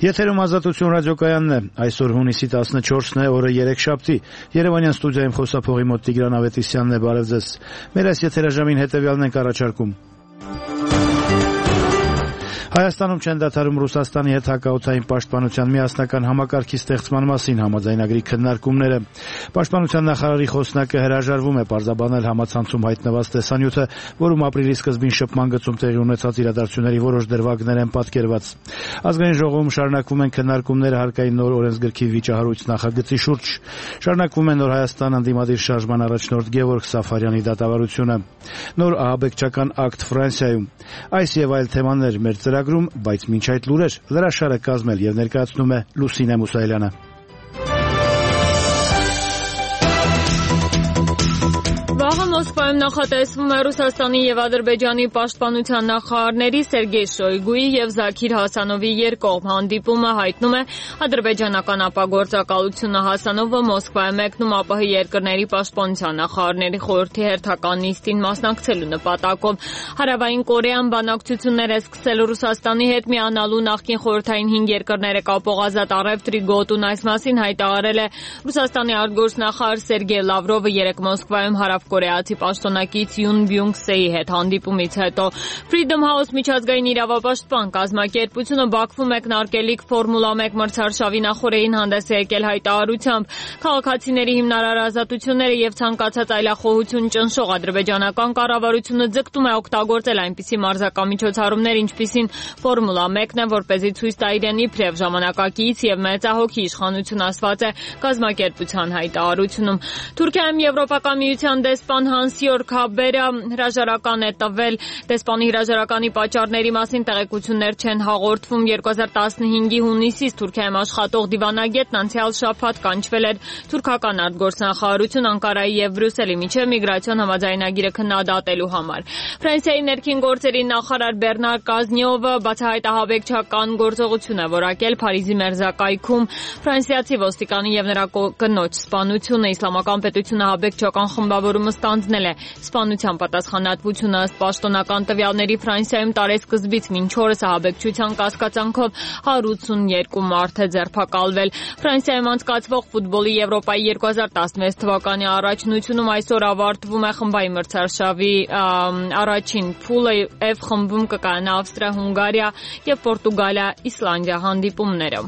Եթերում Ազատություն ռադիոկայանն է, այսօր հունիսի 14-ն է, օրը երեքշաբթի, Երևանյան ստուդիայում խոսափողի մոտ Տիգրան Ավետիսյանն է, բարև ձեզ, մեր այս եթերաժամին հետևյալն ենք առաջարկում. Հայաստանում չեն դադարում Ռուսաստանի հետ հակաօդային պաշտպանության միասնական համակարգի ստեղծման մասին համաձայնագրի քննարկումները։ Պաշտպանության նախարարի խոսնակը հրաժարվում է պարզաբանել համացանցում հայտնված տեսանյութը, որում ապրիլի սկզբին շփման գծում տեղի ունեցած իրադարձությունների որոշ դրվագներ են պատկերված։ Ազգային ժողովում շարունակվում են քննարկումները հարկային նոր օրենսգրքի վիճահարույց նախագծի շուրջ։ Շարունակվում է Նոր Հայաստան ընդդիմադիր շարժման առաջնորդ Գևորգ Սաֆարյանի դատավարությունը։ Նոր ահաբեկչական ակտ Ֆրանսիայում։ Այս եւ այլ թեմաներ մեր ծրագրում, բայց մինչ այդ լուրեր լրաշարը կազմել եւ ներկայացնում է Լուսինե Մուսայելյանը։ Վաղը Մոսկվայում նախատեսվում է Ռուսաստանի եւ Ադրբեջանի պաշտպանության նախարարների Սերգեյ Շոյգուի եւ Զաքիր Հասանովի երկկողմ հանդիպումը հայտնում է ադրբեջանական ապագործակալությունը Հասանովը Մոսկվայում մեկնում ԱՊՀ երկրների պաշտպանության նախարարների խորհրդի հերթական նիստին մասնակցելու նպատակով։ Հարավային Կորեան բանակցություններ է սկսել Ռուսաստանի հետ միանալու նախկին խորհրդային 5 երկրները կապող ազատ առևտրի գոտուն, այս մասին հայտարարել է Ռուսաստանի արտգործնախարար Սերգեյ Լավրովը երեկ Մոսկվայում հարավկորեացի պաշտոնակից Յուն Բյունգ-սեի հետ հանդիպումից հետո։ Freedom House միջազգային իրավապաշտպան կազմակերպությունը Բաքվում մեկնարկելիք Ֆորմուլա 1 մրցարշավի նախօրեին հանդես է եկել հայտարարությամբ քաղաքացիների հիմնարար ազատությունները եւ ցանկացած այլախոհություն ճնշող ադրբեջանական կառավարությունը ձգտում է օգտագործել այնպիսի մարզակամիջոցառումներ, ինչպիսին Ֆորմուլա 1-ն է, որպեսզի ցույց տա իրեն իբրև ժամանակակից եւ մեծահոգի իշխանություն, ասված է կազմակերպության հայտարարությունում։ Թուրքիայում Եվրոպական միության դեսպան Հանս-Յորգ Հաբերը հրաժարական է տվել։ Դեսպանի հրաժարականի պատճառների մասին տեղեկություններ չեն հաղորդվում։ 2015-ի հունիսից Թուրքիայում աշխատող դիվանագետն անցյալ շաբաթ կանչվել էր թուրքական արտգործնախարարություն Անկարայի եւ Բրյուսելի միջև միգրացիոն համաձայնագիրը քննադատելու համար։ Ֆրանսիայի ներքին գործերի նախարար Բերնար Կազնյովը բացահայտ ահաբեկչական գործողություն է որակել Փարիզի մերձակայքում։ Ֆրանսիացի ոստիկանի եւ նրա կնոջ սպանությունը Իսլամական պետությունը ահաբեկչական խմբավորումը ստանձնել է։ Սպանության պատասխանատվությունը ըստ պաշտոնական տվյալների Ֆրանսիայում տարեսկզբից մինչ օրս ահաբեկչության կասկածանքով 182 մարդ է ձերբակալվել։ Ֆրանսիայում անցկացվող ֆուտբոլի Եվրոպայի 2016 թվականի առաջնությունում այսօր ավարտվում է խմբային մրցարշավի առաջին փուլը։ F խմբում կկայանա Ավստրիա, Հունգարիա եւ Պորտուգալիա, Իսլանդիա հանդիպումները։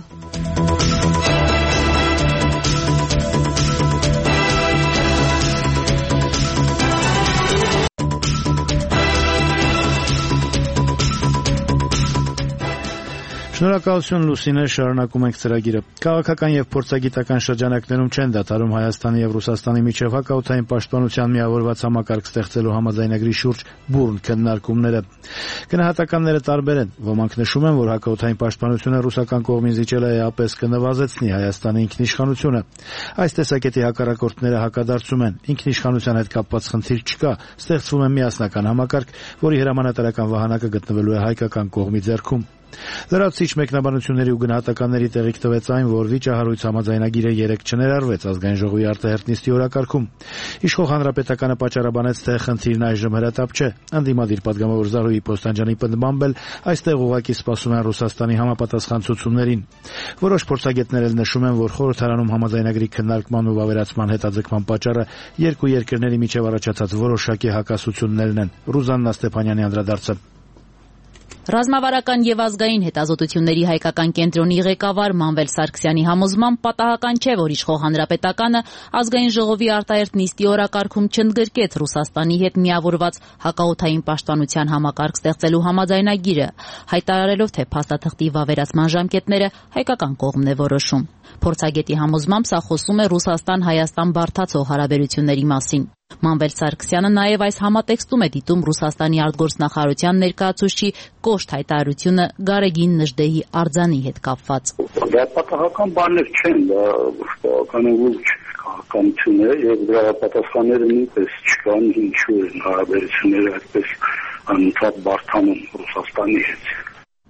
Շնորհակալություն Լուսինե, շարունակում ենք ծրագիրը։ Քաղաքական եւ փորձագիտական շրջանակներում չեն դադարում Հայաստանի եւ Ռուսաստանի միջև հակաօդային պաշտպանության միավորված համակարգ ստեղծելու համաձայնագրի շուրջ բուրըն քննարկումները։ Գնահատականները տարբեր են։ Ոմանք նշում են, որ հակաօդային պաշտպանությունը ռուսական կողմին զիջելը էապես կնվազեցնի Հայաստանի ինքնիշխանությունը։ Այս տեսակետի հակառակորդները հակադարձում են։ Ինքնիշխանության հետ կապված խնդիր չկա, ստեղծվում է միասնական համակարգ, որի հրամանատարական վահանակը գտնվելու է հայկական կողմի ձեռքում։ Լրացուցիչ մեկնաբանությունների ու գնահատականների տեղիք տվեց այն, որ վիճահարույց համաձայնագիրը երեկ չներարվեց ազգային ժողովի արտահերթ նիստի օրակարգում։ Իշխող հանրապետականը պատճառաբանեց, թե խնդիրն այժմ հրատապ չէ։ Ընդդիմադիր պատգամավոր Զարուհի Պոստանջյանի պնդմամբ էլ այստեղ ուղղակի սպասում են Ռուսաստանի համապատասխան ցուցումներին։ Որոշ փորձագետներ էլ նշում են, որ խորհրդարանում համաձայնագրի քննարկման ու վավերացման հետաձգման պատճառը երկու երկրների միջև առաջացած որոշակի հակասություններն են։ Ռուզաննա Ստեփանյանի անդրադարձը։ Ռազմավարական եւ ազգային հետազոտությունների հայկական կենտրոնի ղեկավար Մանվել Սարգսյանի համոզմամբ պատահական չէ, որ իշխող հանրապետականը ազգային ժողովի արտահերթ նիստի օրակարգում չընդգրկեց Ռուսաստանի հետ միավորված հակաօդային պաշտպանության համակարգ ստեղծելու համաձայնագիրը, հայտարարելով, թե փաստաթղթի վավերացման ժամկետները հայկական կողմն է որոշում։ Փորձագետի համոզմամբ սա խոսում է Ռուսաստան-Հայաստան բարդացող հարաբերությունների մասին։ Մանվել Սարգսյանը նաև այս համատեքստում է դիտում Ռուսաստանի արտգործնախարարության ներկայացուցչի կոշտ հայտարարությունը Գարեգին Նժդեհի արձանի հետ կապված։ Դա պատահական բաներ չեն, դա բավական լուրջ քաղաքականություն է եւ դրա պատասխանները նույնպես չկան, ինչու են հարաբերությունները այդպես անընդհատ բարդանում Ռուսաստանի հետ։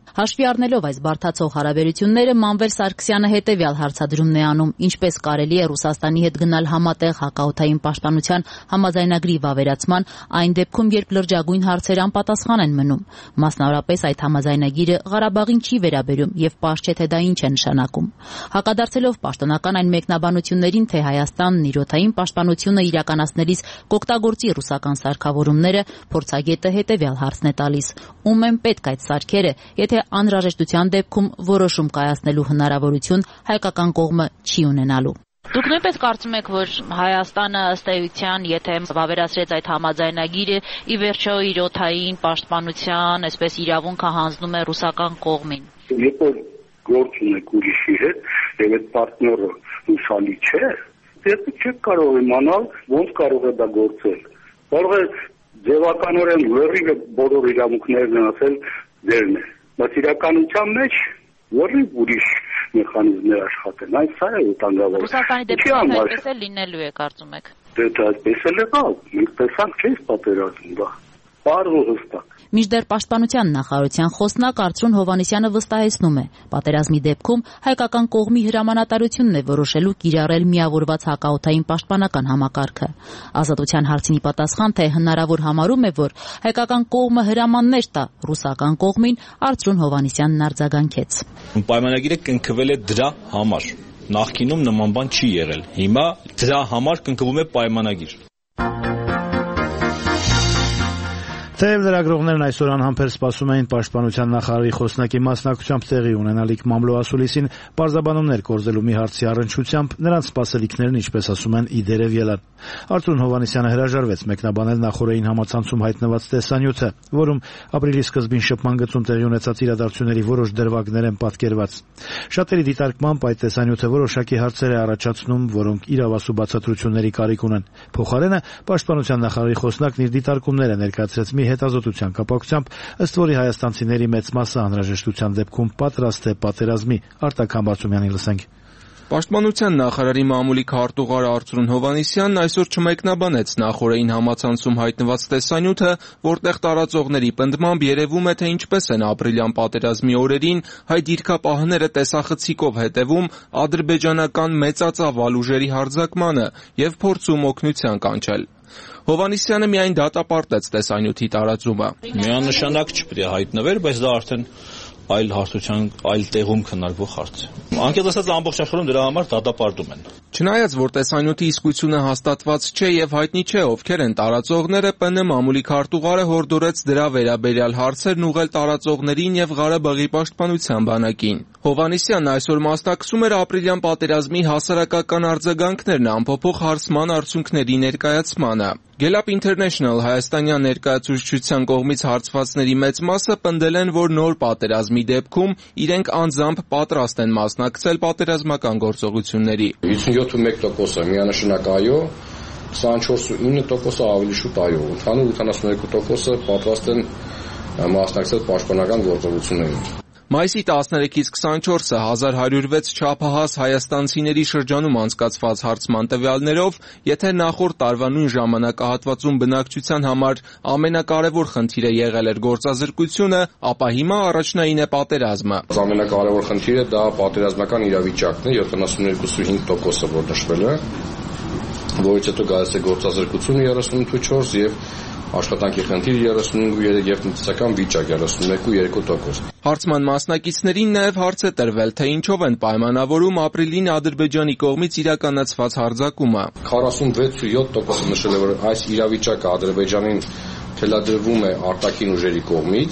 Հաշվի առնելով այս բարդացող հարաբերությունները, Մանվել Սարգսյանը հետևյալ հարցադրումն է անում. ինչպես կարելի է Ռուսաստանի հետ գնալ համատեղ հակաօդային պաշտպանության համաձայնագրի վավերացման այն դեպքում, երբ լրջագույն հարցեր անպատասխան են մնում։ Մասնավորապես այդ համաձայնագիրը Ղարաբաղին չի վերաբերում եւ պարզ չէ, թե դա ինչ է նշանակում։ Հակադարձելով պաշտոնական այն մեկնաբանություններին, թե Հայաստանն իր օդային պաշտպանությունը իրականացնելիս կօգտագործի ռուսական սարքավորումները, փորձագետը հետևյալ հարցն է տալիս. ում են պետք այդ սարքերը, եթե անհրաժեշտության դեպքում որոշում կայացնելու հնարավորություն հայկական կողմը չի ունենալու։ Դուք նույնպես կարծում եք, որ Հայաստանը ըստ էության, եթե վավերացրեց այդ համաձայնագիրը, ի վերջո իր օդային պաշտպանության, այսպես իրավունքը հանձնում է ռուսական կողմին։ Երբ որ գործ ունեք ուրիշի հետ, եւ այդ պարտները ուսալի չէ, դեպի չեք կարող իմանալ, ոնց կարող է դա գործել։ Կարող է ձևականորեն լրիվ բոլոր իրավունքներն ասել դերն է, բայց իրականության մեջ լրիվ ուրիշ մեխանիզմներ աշխատեն, այդ սա է վտանգավոր։ Ռուսաստանի դեպքում այդպես է լինելու է, կարծում եք։ Դե այդպես էլ եղավ, մենք տեսանք չէ՞ պատերազմում դա։ Պարզ ու հստակ։ Մինչդեռ Պաշտպանության նախարարության խոսնակ Արծրուն Հովհաննիսյանը վստահեցնում է, պատերազմի դեպքում հայկական կողմի հրամանատարությունն է որոշելու կիրառել միավորված հակաօդային պաշտպանական համակարգը։ Ազատության հարցին պատասխան, թե հնարավոր համարում է, որ հայկական կողմը հրամաններ տա ռուսական կողմին, Արծրուն Հովհաննիսյանն արձագանքեց։ Պայմանագիրը կնքվել է դրա համար։ Նախկինում նման բան չի եղել։ Հիմա դրա համար կնքվում է պայմանագիր։ Թեև լրագրողներն այսօր անհամբեր սպասում էին պաշտպանության նախարարի խոսնակի մասնակցությամբ տեղի ունենալիք մամլո ասուլիսին պարզաբանումներ կորզելու մի հարցի առնչությամբ, նրանց սպասելիքներն, ինչպես ասում են, իդերև ելան։ Արծրուն Հովհաննիսյանը հրաժարվեց մեկնաբանել նախորդային համացանցում հայտնված տեսանյութը, որում ապրիլի սկզբին շփման գծում տեղի ունեցած իրադարձությունների որոշ դրվագներ են պատկերված։ Շատերի դիտարկմամբ այդ տեսանյութը որոշակի հարցեր է առաջացնում, որոնք իրավասու բացատրությունների կարիք ունեն։ Փոխարենը պաշտպանության նախարարի խոսնակն իր դիտարկումները ներկայացրեց մի հետազոտության կապակցությամբ, ըստ որի հայաստանցիների մեծ մասը անհրաժեշտության դեպքում պատրաստ է պատերազմի։ Արտակ Համբարձումյանի լսենք։ Պաշտպանության նախարարի մամուլի քարտուղար Արծրուն Հովհաննիսյանն այսօր չմեկնաբանեց նախորդային համացանցում հայտնված տեսանյութը, որտեղ տարածողների պնդմամբ երևում է, թե ինչպես են ապրիլյան պատերազմի օրերին հայ դիրքապահները տեսախցիկով հետևում ադրբեջանական մեծածավ ուժերի հարձակմանը եւ փորձում օգնության կանչել։ Հովհաննիսյանը միայն դատապարտեց տեսանյութի տարածումը։ Միանշանակ չպետք է հայտնվեր, բայց դա արդեն այլ հարցության, այլ տեղում քննարկվող հարց է։ Անկեղծ ասած, ամբողջ աշխարհում դրա համար դատապարտում են։ Չնայած որ տեսանյութի իսկությունը հաստատված չէ եւ հայտնի չէ ովքեր են տարածողները, ՊՆ մամուլի քարտուղարը հորդորեց դրա վերաբերյալ հարցերն ուղղել տարածողներին եւ Ղարաբաղի պաշտպանության բանակին։ Հովհաննիսյանն այսօր մասնակցում էր ապրիլյան պատերազմի հասարակական արձագանքներն ամփոփող հարցման արդյունքների ներկայացմանը։ Գելապ International հայաստանյան ներկայացուցչության կողմից հարցվածների մեծ մասը պնդել են, որ նոր պատերազմի դեպքում իրենք անձամբ պատրաստ են մասնակցել պատերազմական գործողությունների։ 57% միանշանակ այո, 24.9% ավելի շուտ այո, ընդհանուր 82% պատրաստ են մասնակցել պաշտպանական գործողություններին։ Մայիսի 13-ից 24-ը 1106 չափահաս հայաստանցիների շրջանում անցկացված հարցման տվյալներով, եթե նախորդ տարվա նույն ժամանակահատվածում բնակչության համար ամենակարևոր խնդիրը եղել էր գործազրկությունը, ապա հիմա առաջնային է պատերազմը։ Ամենակարևոր խնդիրը դա պատերազմական իրավիճակն է, 72.5%-ը որ նշվել է, որից հետո գալիս է գործազրկությունը 38.4 եւ աշխատանքի խնդիր 35.3 եւ տնտեսական վիճակ 31.2%։ Հարցման մասնակիցներին նաև հարց է տրվել, թե ինչով են պայմանավորում ապրիլին Ադրբեջանի կողմից իրականացված հարձակումը։ 46.7% նշել է, որ այս իրավիճակը Ադրբեջանին թելադրվում է արտաքին ուժերի կողմից,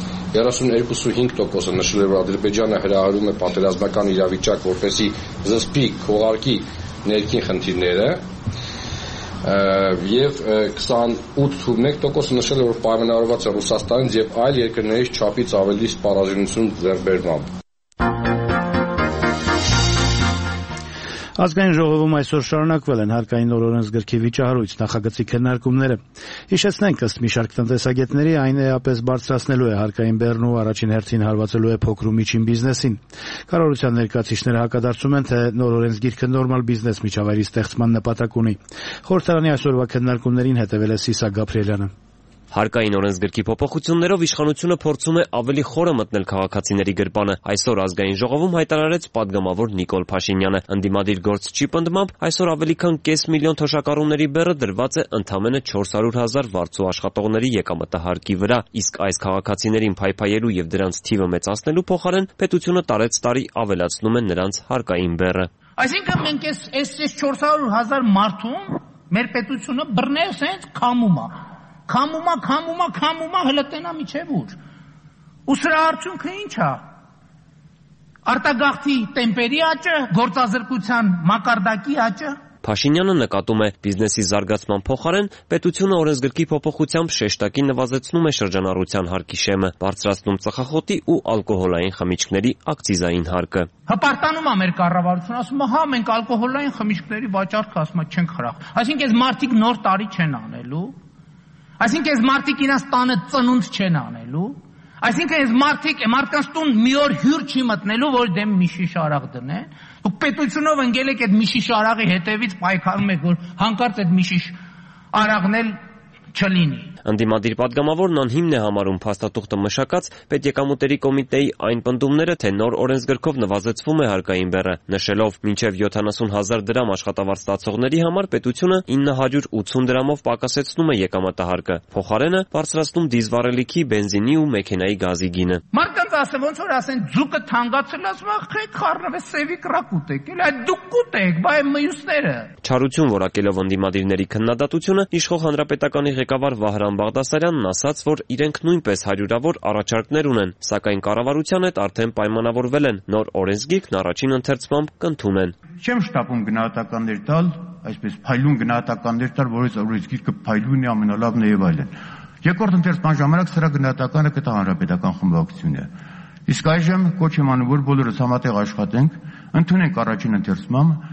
32.5% նշել է, որ Ադրբեջանը հրահրում է պատերազմական իրավիճակ, որպեսզի զսպի, քողարկի ներքին խնդիրները, եւ 28.1% նշել է, որ պայմանավորված է Ռուսաստանից եւ այլ երկրներից չափից ավելի սպառազինություն ձեռքբերմամբ։ Ազգային ժողովում այսօր շարունակվել են հարկային օրենսգրքի վիճահարույց նախագծի քննարկումները։ Հիշեցնենք, ըստ մի շարք տնտեսագետների, այն էապես բարձրացնելու է հարկային բեռն ու առաջին հերթին հարվածելու է փոքր ու միջին բիզնեսին։ Կառավարության ներկայացուցիչները հակադարձում են, թե նոր օրենսգիրքը նորմալ բիզնես միջավայրի ստեղծման նպատակ ունի։ Խորհրդարանի այսօրվա քննարկումներին հետևել է Սիսա Գաբրիելյանը։ Հարկային օրենսգրքի փոփոխություններով իշխանությունը փորձում է ավելի խորը մտնել քաղաքացիների գրպանը։ Այսօր ազգային ժողովում հայտարարեց падգամավոր Նիկոլ Փաշինյանը։ Ընդդիմադիր գործչի պնդմամբ այսօր ավելի քան կես միլիոն թոշակառուների բեռը դրված է ընդամենը 400,000 վարձու աշխատողների եկամտահարկի վրա, իսկ այս քաղաքացիներին փայփայելու եւ դրանց թիվը մեծացնելու փոխարեն պետությունը տարեց տարի ավելացնում է նրանց հարկային բեռը։ Այսինքն մենք այս 400,000 մարդուն մեր պետությունը բռնել սենց քամումա հլտենա միջև ուր։ Ու սրա արդյունքը ինչ է։ Արտագաղթի տեմպերի աճը, գործազրկության մակարդակի աճը։ Փաշինյանը նկատում է բիզնեսի զարգացման փոխարեն պետությունը օրենսգրքի փոփոխությամբ շեշտակի նվազեցնում է շրջանառության հարկի շեմը, բարձրացնում ծխախոտի ու ալկոհոլային խմիչքների ակցիզային հարկը։ Հպարտանում է մեր կառավարությունը, ասում է, հա, մենք ալկոհոլային խմիչքների վաճառքը ասում ենք չենք խրախ։ Այսինքն այս մարդիկ նոր տարի չեն անելու։ Այսինքն այս մարդիկ իրաց տանը ծնունդ չեն անելու։ Այսինքն այս մարդկանց տուն մի օր հյուր չի մտնելու, որ դեմ մի շիշ արաղ դնեն։ Դուք պետությունով ընկել եք այդ մի շիշ արաղի հետևից պայքարում եք, որ հանկարծ այդ մի շիշ արաղն էլ չլինի։ Ընդդիմադիր падգամավորն անհիմն է համարում փաստաթուղթը մշակած պետեկամուտերի կոմիտեի այն պնդումները, թե նոր օրենսգրքով նվազեցվում է հարկային բեռը, նշելով մինչև 70,000 դրամ աշխատավարձ ստացողների համար պետությունը 980 դրամով պակասեցնում է եկամտահարկը, փոխարենը բարձրացնում դիզվառելիքի, բենզինի ու մեքենայի գազի գինը։ Մարդկանց ասեն, ոնց որ ասեն, ձուկը թանկացել, ասում են, խեք խառնվե սևի կրակ ուտեք, էլ այդ դուք կուտեք, բայ մյուսները։ Չարություն որակելով ընդդիմադիրների քննադատությունը, իշխող հանրապետականի ղեկավար Վահրամ Բաղդասարյանն ասաց, որ իրենք նույնպես հարյուրավոր առաջարկներ ունեն, սակայն կառավարության հետ արդեն պայմանավորվել են, նոր օրենսգիրքն առաջին ընթերցմամբ կընդունեն։ Չեմ շտապում գնահատականներ տալ, այսպես փայլուն գնահատականներ տալ, որից օրենսգիրքը փայլուն է, ամենալավն է եւ այլն։ Երկրորդ ընթերցման ժամանակ սրա գնահատականը կտա հանրապետական խմբակցությունը։ Իսկ այժմ կոչ եմ անում, որ բոլորս համատեղ աշխատենք, ընդունենք առաջին ընթերցմամբ։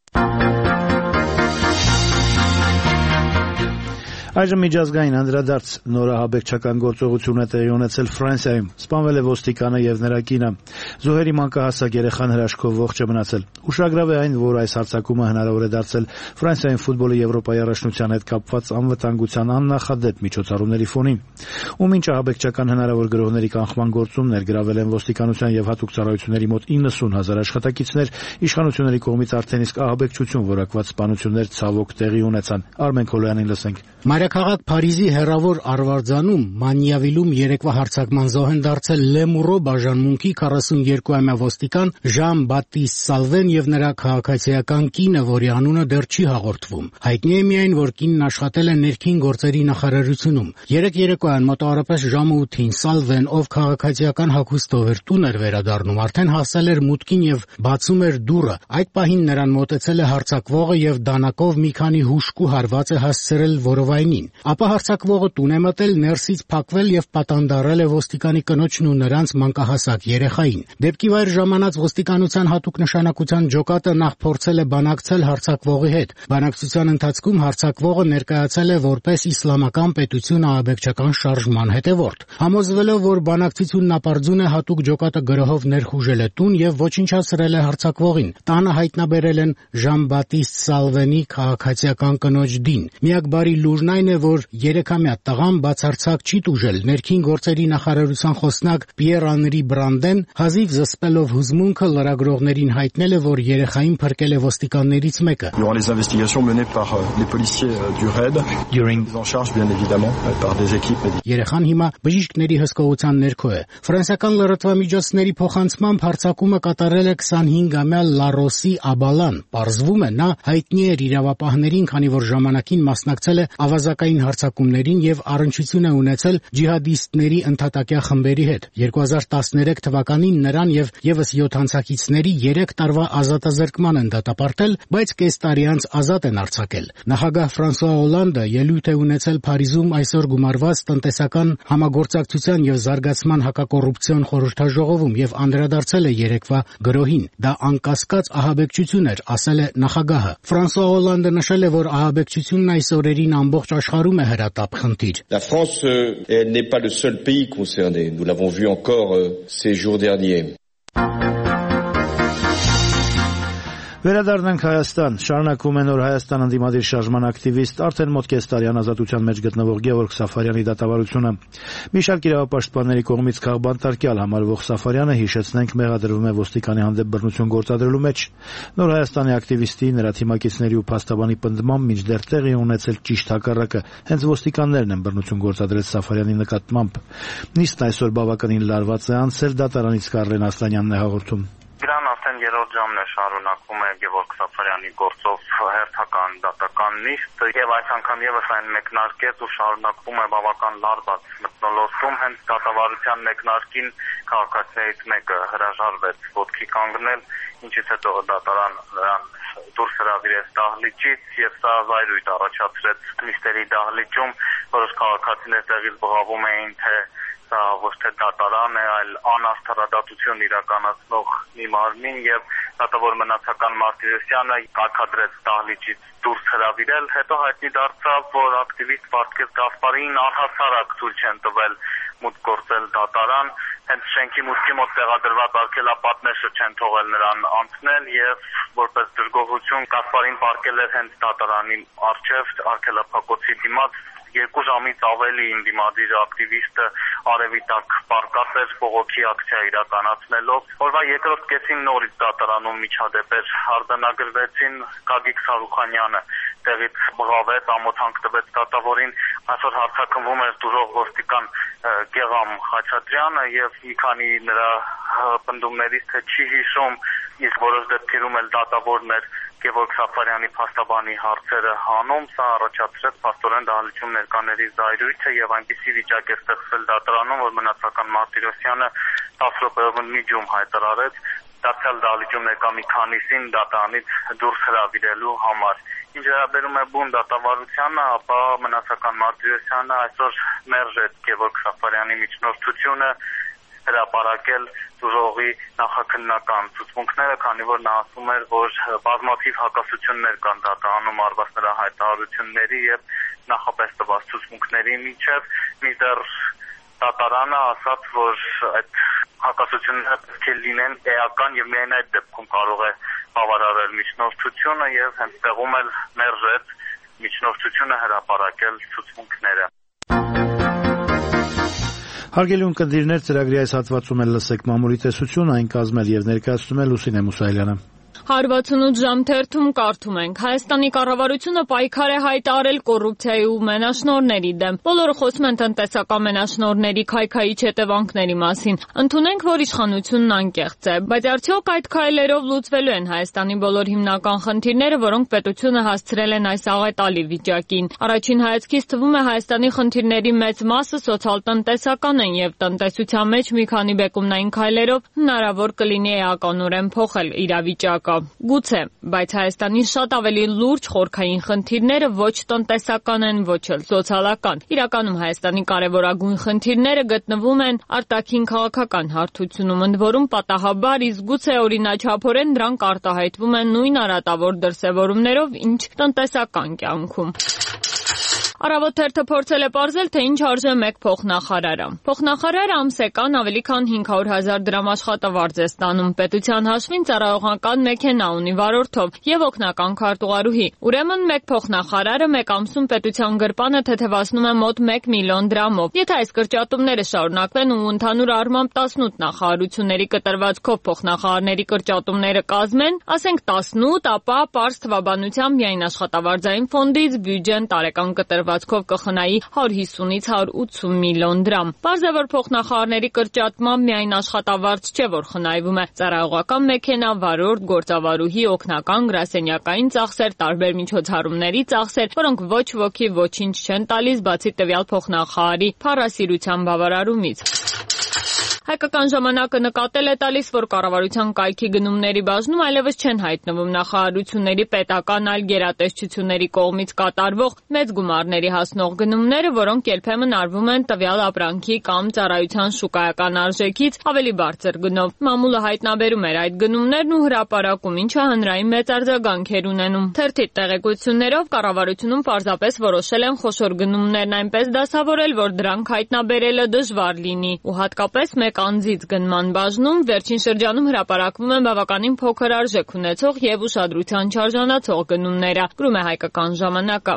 Այժմ միջազգային անդրադարձ նորահաբեկչական գործողություն է տեղի ունեցել Ֆրանսիայում։ Սպանվել է ոստիկանը եւ նրա կինը։ Զոհերի մանկահասակ երեխան հրաշքով ողջ է մնացել։ Ուշագրավ է այն, որ այս հարձակումը հնարավոր է դարձել Ֆրանսիայում ֆուտբոլի Եվրոպայի առաջնության հետ կապված անվտանգության աննախադեպ միջոցառումների ֆոնին։ Ու մինչ ահաբեկչական հնարավոր գրոհների կանխման գործում ներգրավել են ոստիկանության եւ հատուկ ծառայությունների մոտ 90,000 աշխատակիցներ, իշխանությունների կողմից արդեն իսկ ահաբեկչություն որակված սպանություններ ցավոք տեղի ունեցան։ Արմեն Քոլոյանին լսենք։ Մայրաքաղաք Փարիզի հեռավոր Արվարձանում Մանիավիլում երեկվա հարձակման զոհ են դարձել Լեմուրո բաժանմունքի 42-ամյա ոստիկան Ժան-Բատիստ Սալվեն եւ նրա քաղաքացիական կինը, որի անունը դեռ չի հաղորդվում։ Հայտնի է միայն, որ կինն աշխատել է ներքին գործերի նախարարությունում։ Երեք երեկոյան մոտավորապես ժամը 8-ին Սալվեն, ով քաղաքացիական հագուստով էր տուն էր վերադառնում, արդեն հասել էր մուտքին եւ բացում էր դուռը։ Այդ պահին նրան մոտեցել է հարձակվողը եւ դանակով մի քանի հուշկու հարված է հասցրել որովայնին։ Ապա հարձակվողը տուն է մտել, ներսից փակվել եւ պատանդարել է ոստիկանի կնոջն ու նրանց մանկահասակ երեխային։ Դեպքի վայր ժամանած ոստիկանության հատուկ նշանակության ջոկատը նախ փորձել է բանակցել հարձակվողի հետ։ Բանակցության ընթացքում հարձակվողը ներկայացել է որպես իսլամական պետություն ահաբեկչական շարժման հետևորդ։ Համոզվելով, որ բանակցությունն ապարդյուն է, հատուկ ջոկատը գրոհով ներխուժել է տուն եւ ոչնչացրել է հարձակվողին։ Տանը հայտնաբերել են Ժան-Բատիստ Սալվենի քաղաքացիական կնոջ դին։ Միակ բարի լուրն այն է, որ 3-ամյա տղան բացարձակ չի տուժել։ Ներքին գործերի նախարարության խոսնակ Պիեր Անրի Բրանդեն հազիվ զսպելով հուզմունքը լրագրողներին հայտնել է, որ երեխային փրկել է ոստիկաններից մեկը։ Durant les investigations menées par les policiers du RAID, en charge bien évidemment par des équipes. Երեխան հիմա բժիշկների հսկողության ներքո է։ Ֆրանսիական լրատվամիջոցների փոխանցմամբ հարձակումը կատարել է 25-ամյա Լարոսի Աբալան։ Պարզվում է, նա հայտնի էր իրավապահներին, քանի որ ժամանակին մասնակցել է ավազակային հարձակումներին եւ առնչություն է ունեցել ջիհադիստների ընդհատակյա խմբերի հետ։ 2013 թվականին նրան եւ եւս 7 հանցակիցների 3 տարվա ազատազրկման են դատապարտել, բայց կես տարի անց ազատ են արձակել։ Նախագահ Ֆրանսուଆ Օլանդը ելույթ է ունեցել Փարիզում այսօր գումարված տնտեսական համագործակցության եւ զարգացման հակակոռուպցիոն խորհրդաժողովում եւ անդրադարձել է երեկվա գրոհին։ Դա անկասկած ահաբեկչություն էր, ասել է նախագահը։ Ֆրանսուଆ Օլանդը նշել է, որ ահաբեկչությունն այս օրերին ամբողջ աշխարհում է հրատապ խնդիր։ La France n'est pas le seul pays concerné. Nous l'avons vu encore ces jours derniers. Վերադառնանք Հայաստան։ Շարունակվում է Նոր Հայաստան ընդդիմադիր շարժման ակտիվիստ արդեն մոտ կես տարի անազատության մեջ գտնվող Գևորգ Սաֆարյանի դատավարությունը։ Մի շարք իրավապաշտպանների կողմից քաղբանտարկյալ համարվող Սաֆարյանը, հիշեցնենք, մեղադրվում է ոստիկանի հանդեպ բռնություն գործադրելու մեջ։ Նոր Հայաստանի ակտիվիստի, նրա թիմակիցների ու փաստաբանի պնդմամբ մինչդեռ տեղի ունեցել ճիշտ հակառակը։ Հենց ոստիկաններն են բռնություն գործադրել Սաֆարյանի նկատմամբ։ Նիստն այսօր բավականին լարված է անցել, դատարանից Կարլեն Ասլանյանն է հաղորդում։ Դրան արդեն երրորդ ժամն է շարունակվում է Գևորգ Սաֆարյանի գործով հերթական դատական նիստ եւ այս անգամ եւս այն մեկնարկեց ու շարունակվում է բավական լարված մթնոլորտում։ Հենց դատավարության մեկնարկին քաղաքացիներից մեկը հրաժարվեց ոտքի կանգնել, ինչից հետո դատարան նրան դուրս հրավիրեց դահլիճից եւ սա զայրույթ առաջացրեց նիստերի դահլիճում, որոշ քաղաքացիներ տեղից բղավում էին, թե սա ոչ թե դատարան է, այլ անարդարադատություն իրականացնող մի մարմին եւ դատավոր մնացական Մարտիրոսյանը կարգադրեց դահլիճից դուրս հրավիրել, հետո հայտնի դարձավ, որ ակտիվիստ Վարդգես Գասպարին առհասարակ ցույց չեն տվել մուտք գործել դատարան, հենց շենքի մուտքի մոտ տեղադրված արգելապատնեշը չեն թողել նրան անցնել եւ որպես դժգոհություն Գասպարին պառկել էր հենց դատարանի առջև արգելափակոցի դիմաց 2 ժամից ավելի ընդդիմադիր ակտիվիստը արևի տակ պառկած էր բողոքի ակցիա իրականացնելով։ Օրվա երկրորդ կեսին նորից դատարանում միջադեպեր արձանագրվեցին, Գագիկ Սարուխանյանը տեղից բղավեց, ամոթանք տվեց դատավորին, այսօր հարցաքննվում էր դուրող ոստիկան Գեղամ Խաչատրյանը եւ մի քանի նրա պնդումներից թե չի հիշում, իսկ որոշ դեպքերում էլ դատավորն էր Գևորգ Սաֆարյանի փաստաբանի հարցերը հանում, սա առաջացրեց փաստորեն դահլիճում ներկաների զայրույթը եւ այնպիսի վիճակ է ստեղծվել դատարանում, որ մնացական Մարտիրոսյանը 10 րոպեով միջում հայտարարեց դարձյալ դահլիճում ներկա մի քանիսին դատարանից դուրս հրավիրելու համար։ Ինչ վերաբերում է բուն դատավարությանը, ապա մնացական Մարտիրոսյանը այսօր մերժեց Գևորգ Սաֆարյանի միջնորդությունը հրապարակել դուրողի նախաքննական ցուցմունքները, քանի որ նա ասում էր, որ բազմաթիվ հակասություններ կան դատարանում արված նրա հայտարարությունների եւ նախապես տված ցուցմունքների միջև, մինչդեռ դատարանը ասաց, որ այդ հակասությունները պետք է լինեն էական եւ միայն այդ դեպքում կարող է բավարարել միջնորդությունը եւ հենց տեղում էլ մերժեց միջնորդությունը հրապարակել ցուցմունքները։ Հարգելի ունկնդիրներ, ծրագրի այս հատվածում էլ լսեք մամուլի տեսություն, այն կազմել եւ ներկայացնում է Լուսինե Մուսայելյանը։ 168 ժամ թերթում կարդում ենք. Հայաստանի կառավարությունը պայքար է հայտարարել կոռուպցիայի ու մենաշնորհների դեմ։ Բոլորը խոսում են տնտեսական մենաշնորհների քայքայիչ հետևանքների մասին։ Ընդունենք, որ իշխանությունն անկեղծ է, բայց արդյոք այդ քայլերով լուծվելու են Հայաստանի բոլոր հիմնական խնդիրները, որոնք պետությունը հասցրել են այս աղետալի վիճակին։ Առաջին հայացքից թվում է Հայաստանի խնդիրների մեծ մասը սոցիալ-տնտեսական են եւ տնտեսության մեջ մի քանի բեկումնային քայլերով հնարավոր կլինի էականորեն փոխել իրավիճակը։ Գուցե, բայց Հայաստանի շատ ավելի լուրջ խորքային խնդիրները ոչ տնտեսական են, ոչ էլ սոցիալական։ Իրականում Հայաստանի կարևորագույն խնդիրները գտնվում են արտաքին քաղաքական հարթությունում, ընդ որում պատահաբար, իսկ գուցե օրինաչափորեն դրանք արտահայտվում են նույն արատավոր դրսևորումներով, ինչ տնտեսական կյանքում։ Առավոտ թերթը փորձել է պարզել, թե ինչ արժե մեկ փոխնախարարը։ Փոխնախարարը ամսական ավելի քան 500,000 դրամ աշխատավարձ է ստանում։ Պետության հաշվին ծառայողական մեքենա ունի վարորդով եւ օգնական քարտուղարուհի։ Ուրեմն մեկ փոխնախարարը մեկ ամսում պետության գրպանը թեթևացնում է մոտ 1 միլիոն դրամով։ Եթե այս կրճատումները շարունակվեն ու ընդհանուր առմամբ 18 նախարարությունների կտրվածքով փոխնախարարների կրճատումները կազմեն, ասենք 18, ապա պարզ թվաբանությամբ միայն աշխատավարձային ֆոնդից բյուջեն տարեկան կտրվածքով կխնայի 150-ից 180 միլիոն դրամ։ Պարզ է, որ փոխնախարարների կրճատմամբ միայն աշխատավարձ չէ, որ խնայվում է, ծառայողական մեքենա, վարորդ, գործավարուհի, օգնական, գրասենյակային ծախսեր, տարբեր միջոցառումների ծախսեր, որոնք ոչ ոքի ոչինչ չեն տալիս, բացի տվյալ փոխնախարարի փառասիրության բավարարումից։ Հայկական ժամանակը նկատել է տալիս, որ կառավարության կայքի գնումների բաժնում այլևս չեն հայտնվում նախարարությունների պետական այլ գերատեսչությունների կողմից կատարվող մեծ գումարների հասնող գնումները, որոնք երբեմն արվում են տվյալ ապրանքի կամ ծառայության շուկայական արժեքից ավելի բարձր գնով։ Մամուլը հայտնաբերում էր այդ գնումներն ու հրապարակում, ինչը հանրային մեծ արձագանք էր ունենում։ Թերթի տեղեկություններով կառավարությունում պարզապես որոշել են խոշոր գնումներն այնպես դասավորել, որ դրանք հայտնաբերելը դժվար լինի ու հատկապես մեկ կանձից գնման բաժնում վերջին շրջանում հրապարակվում են բավականին փոքր արժեք ունեցող եւ ուշադրության չարժանացող գնումները, գրում է Հայկական ժամանակը։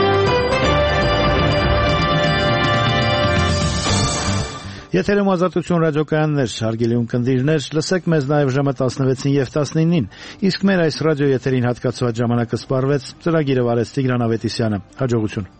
Եթերում Ազատություն ռադիոկայաններ, հարգելի ունկնդիրներ, լսեք մեզ նաև ժամը 16-ին եւ 19-ին, իսկ մեր այս ռադիո եթերին հատկացված ժամանակը սպառվեց, ծրագիրը վարեց Տիգրան Ավետիսյանը, հաջողություն։